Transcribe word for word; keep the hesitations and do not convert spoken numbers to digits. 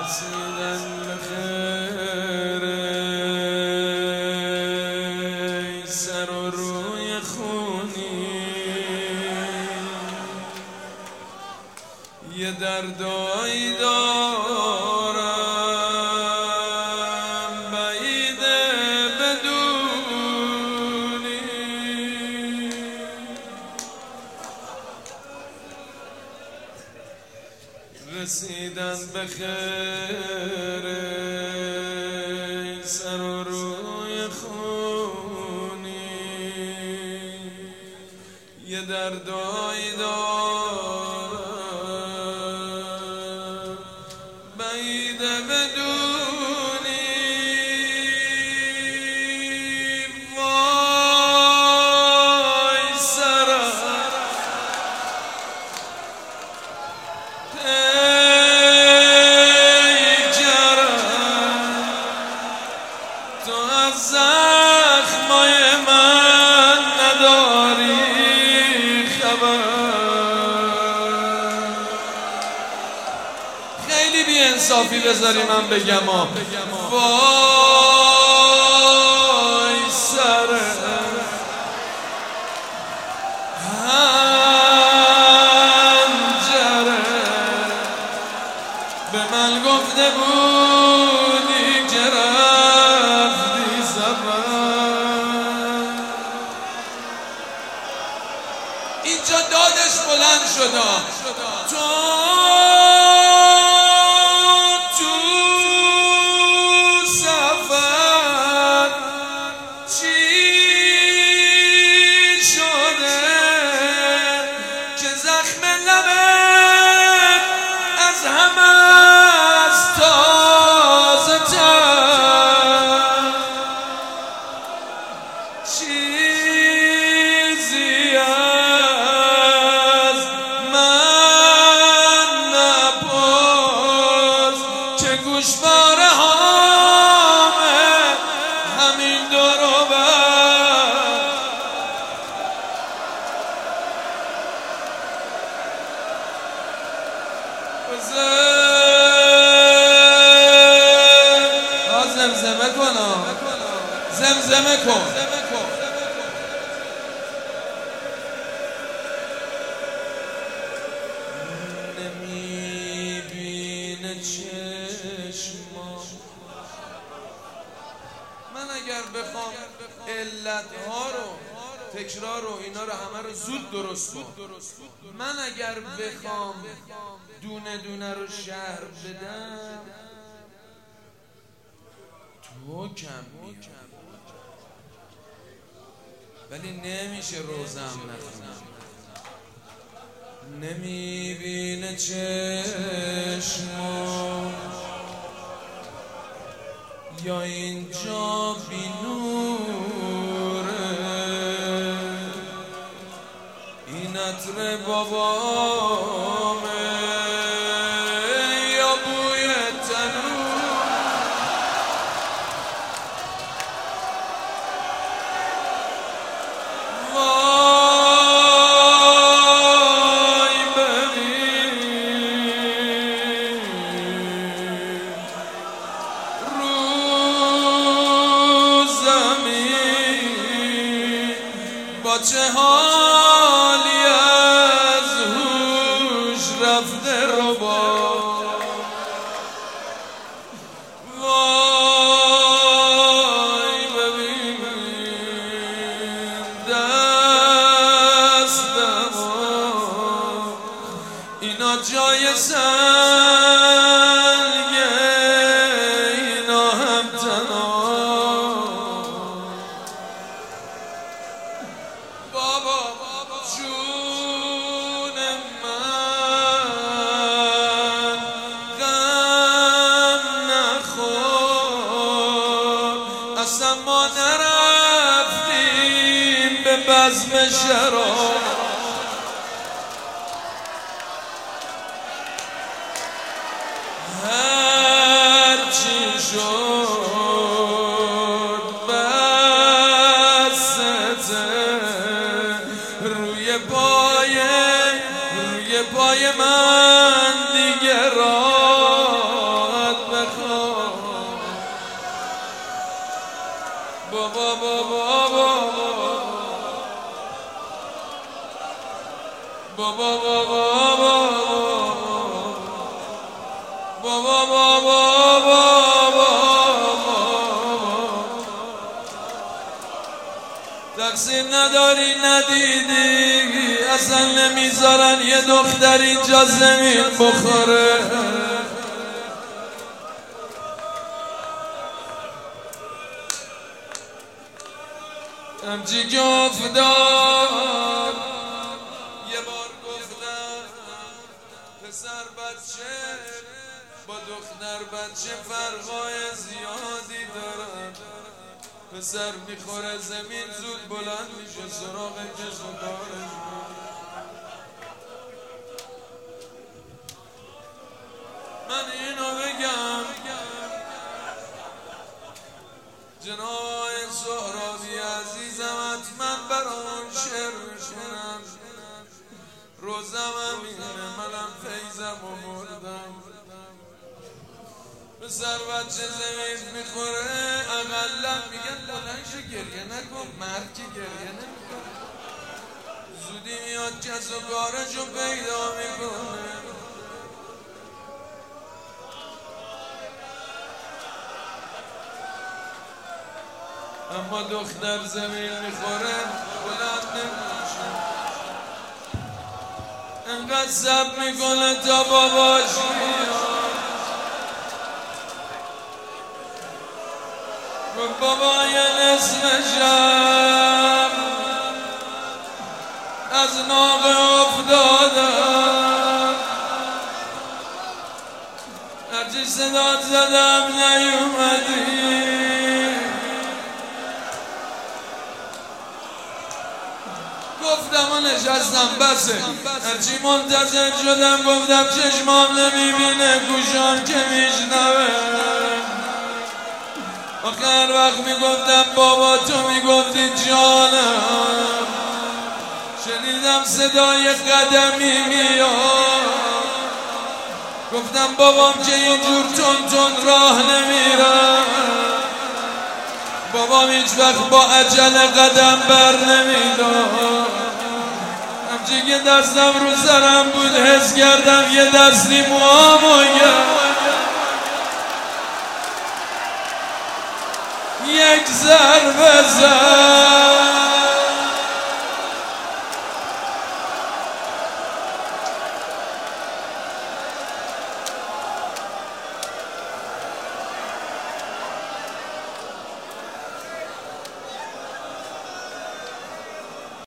رسیدن به خیر ای سر و روی خونی، یه دردایی دارم بعیده بدونی. رسیدن به خیر ای سر و روی خونی، یه دردایی دارم بعیده بدونی. وای سرم زخمای من نداری خبر. خیلی بی انصافی بذاری من بگم ها. وای سر هنجره به من گفته بودی که رفتی سفر. اینجا دادش بلند شدا تو تو سفر چی شده که زخم لبت از همه از تازه تر چیزی از من نپرس که گوشواره هامه همین دور و بر. زمزمه کن زمزمه کن نمیبینه چشما. من اگر بخوام علتها رو تکرار رو اینا رو همه رو زود درست کنم، من اگر بخوام دونه دونه رو شهر بدم تو کم میاد، ولی نمیشه روزم نخونم. نمیبینه چشما یا اینجا بی نوره، این عطر بابامه یا بوی تنور. وای ببین رو زمین با چه حالی از هوش رفته رو با. اینا جای سنگه اینا هم تنها. بابا جون من غم نخور، اصلا ما نرفتیم به بزم شراب. هرچی شد بسته روی پای روی پای من دیگه راحت بابا بابا بابا بابا تقصیر نداری ندیدی اصلا نمیذارن یه دختر اینجا زمین بخوره. همچی که افتاد یه بار گفتم پسر بچه با دختر بچه فرقای زیادی دارن. پسر میخوره زمین زود بلند میشه سراغ کس و کارش. من اینو بگم جناب سهرابی عزیزم حتما برام شعر میکنم. روزم همینه منم فیضم و مردم. پسر بچه زمین میخوره اقلا میگن بلنش گریه نکن. مرد که گریه نمیکن زودی میاد کس و کارشو پیدا میکنه. اما دختر زمین میخوره بلند نمیشه. انقدر صبر میکنه تا باباش میاد. بابای نصف شب از ناقه افتادم. هرچی صدات زدم نیومدی. گفتم و نشستم بسه. هرچی منتظر شدم گفتم چشمام نمیبینه گوشام که میشنوه. آخر وقت میگفتم بابا تو میگفتی جانم. شنیدم صدای قدمی میاد. گفتم بابام که اینجور تون تون راه نمیره. بابام هیچ وقت با عجله قدم بر نمیداد. همچی که دستم رو سرم بود حس کردم یه دستی موامو یک ضربه زد.